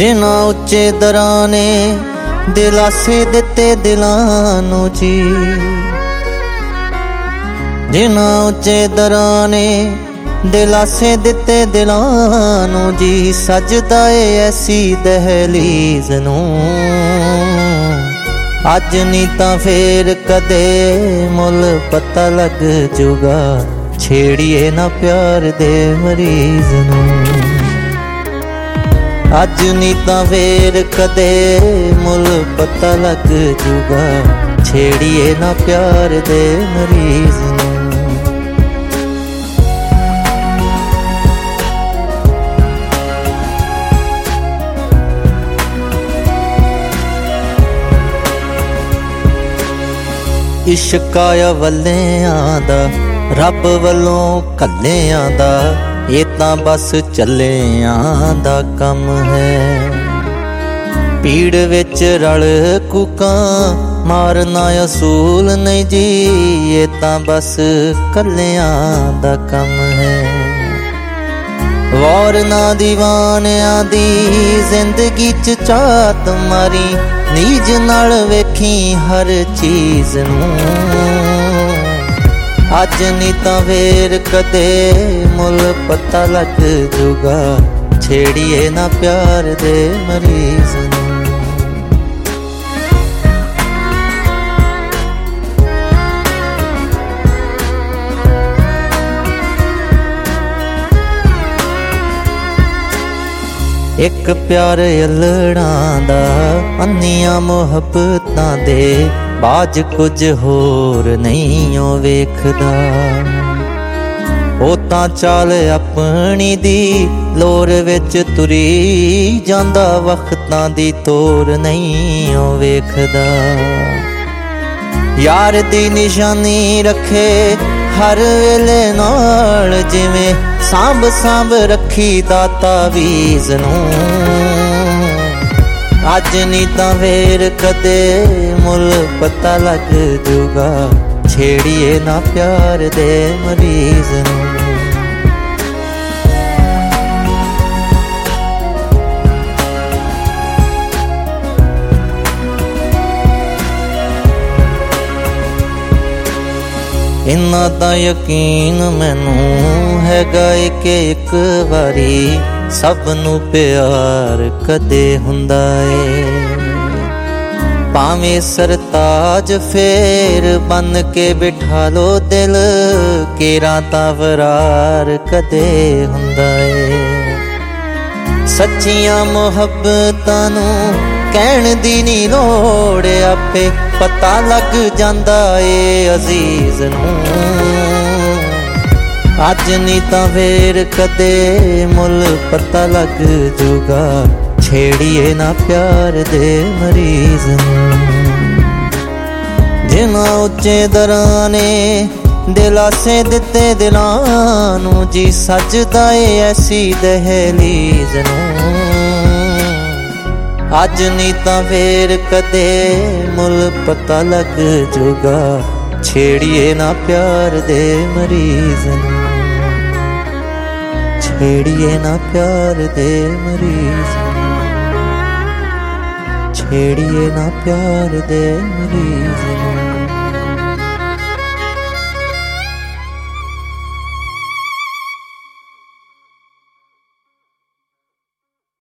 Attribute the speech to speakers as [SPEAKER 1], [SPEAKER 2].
[SPEAKER 1] ਜਿਨ੍ਹਾਂ ਉੱਚੇ ਦਰਾਂ ਨੇ ਦਿਲਾਸੇ ਦਿੱਤੇ ਦਿਲਾਂ ਨੂੰ ਜੀ, ਜਿਨ੍ਹਾਂ ਉੱਚੇ ਦਰਾਂ ਨੇ ਦਿਲਾਸੇ ਦਿੱਤੇ ਦਿਲਾਂ ਨੂੰ ਜੀ, ਸਜਦਾ ਏ ਐਸੀ ਦਹਲੀਜ਼ ਨੂੰ। ਅੱਜ ਨੀ ਤਾਂ ਫੇਰ ਕਦੇ ਮੁੱਲ ਪਤਾ ਲੱਗ ਜੂਗਾ, ਛੇੜੀਏ ਨਾ ਪਿਆਰ ਦੇ ਮਰੀਜ਼ ਨੂੰ। ਅੱਜ ਨੀ ਤਾਂ ਫੇਰ ਕਦੇ ਮੁੱਲ ਪਤਾ ਲੱਗ ਜੂਗਾ, ਛੇੜੀਏ ਨਾ ਪਿਆਰ ਦੇ ਮਰੀਜ਼ ਨੂੰ। ਇਸ਼ਕਾਇਆ ਵੱਲਿਆਂ ਦਾ ਰੱਬ ਵੱਲੋਂ ਘੱਲਿਆਂ ਦਾ, ਇਹ ਤਾਂ ਬਸ ਚੱਲਿਆਂ ਦਾ ਕੰਮ ਹੈ। ਪੀੜ ਵਿੱਚ ਰਲ ਕੂਕਾਂ ਮਾਰਨਾ ਅਸੂਲ ਨਹੀਂ ਜੀ, ਇਹ ਤਾਂ ਬਸ ਕੱਲਿਆਂ ਦਾ ਕੰਮ ਹੈ। ਵਾਰ ਨਾ ਦੀਵਾਨਿਆਂ ਦੀ ਜ਼ਿੰਦਗੀ 'ਚ ਝਾਤ ਮਾਰੀ, ਨੀਜ ਨਾਲ ਵੇਖੀ ਹਰ ਚੀਜ਼ ਨੂੰ। ਅੱਜ ਨੀ ਤਾਂ ਫੇਰ ਕਦੇ ਮੁੱਲ ਪਤਾ ਲੱਗ ਜੂਗਾ, ਛੇੜੀਏ ਨਾ ਪਿਆਰ ਦੇ ਮਰੀਜ਼ ਨੂੰ। ਇੱਕ ਪਿਆਰ ਅਲੜਾਂ ਦਾ ਅੰਨੀਆਂ ਮੁਹੱਬਤਾਂ ਦੇ, ਬਾਜ ਕੁਝ ਹੋਰ ਨਹੀਂ ਉਹ ਵੇਖਦਾ। ਉਹ ਤਾਂ ਚਾਲ ਆਪਣੀ ਦੀ ਲੋਰ ਵਿੱਚ ਤੁਰੀ ਜਾਂਦਾ, ਵਕਤਾਂ ਦੀ ਤੋਰ ਨਹੀਂ ਉਹ ਵੇਖਦਾ। ਯਾਰ ਦੀ ਨਿਸ਼ਾਨੀ ਰੱਖੇ ਹਰ ਵੇਲੇ ਨਾਲ, ਜਿਵੇਂ ਸਾਂਭ ਸਾਂਭ ਰੱਖੀ ਦਾ ਤਾਵੀਜ਼ ਨੂੰ। ਅੱਜ ਨੀ ਤਾਂ ਫੇਰ ਕਦੇ ਮੁੱਲ ਪਤਾ ਲੱਗ ਜੂਗਾ, ਛੇੜੀਏ ਨਾ ਪਿਆਰ ਦੇ ਮਰੀਜ਼ ਨੂੰ। ਇੰਨਾ ਤਾਂ ਯਕੀਨ ਮੈਨੂੰ ਹੈਗਾ ਏ ਕਿ ਇੱਕ ਵਾਰੀ ਸਭ ਨੂੰ ਪਿਆਰ ਕਦੇ ਹੁੰਦਾ ਏ। ਭਾਵੇਂ ਸਰਤਾਜ ਫੇਰ ਬਨ ਕੇ ਬਿਠਾ ਲੋ ਦਿਲ, ਕੇਰਾਂ ਤਾਂ ਵਰਾਰ ਕਦੇ ਹੁੰਦਾ ਏ। ਸੱਚੀਆਂ ਮੁਹੱਬਤਾਂ ਨੂੰ ਕਹਿਣ ਦੀ ਨੀ ਲੋੜ, ਆਪੇ ਪਤਾ ਲੱਗ ਜਾਂਦਾ ਏ ਅਜ਼ੀਜ਼ ਨੂੰ। ਅੱਜ ਨੀ ਤਾਂ ਫੇਰ ਕਦੇ ਮੁੱਲ ਪਤਾ ਲੱਗ ਜੂਗਾ, ਛੇੜੀਏ ਨਾ ਪਿਆਰ ਦੇ ਮਰੀਜ਼ ਨੂੰ। ਜਿਨ੍ਹਾਂ ਉੱਚੇ ਦਰਾਂ ਨੇ ਦਿਲਾਸੇ ਦਿੱਤੇ ਦਿਲਾਂ ਨੂੰ ਜੀ, ਸਜਦਾ ਏ ਐਸੀ ਦਹਲੀਜ਼ ਨੂੰ। ਅੱਜ ਨੀ ਤਾਂ ਫੇਰ ਕਦੇ ਮੁੱਲ ਪਤਾ ਲੱਗ ਜੂਗਾ, ਛੇੜੀਏ ਨਾ ਪਿਆਰ ਦੇ ਮਰੀਜ਼ ਨੂੰ। ਛੇੜੀਏ ਨਾ ਪਿਆਰ ਦੇ ਮਰੀਜ਼ ਨੂੰ, ਛੇੜੀਏ ਨਾ ਪਿਆਰ ਦੇ ਮਰੀਜ਼ ਨੂੰ।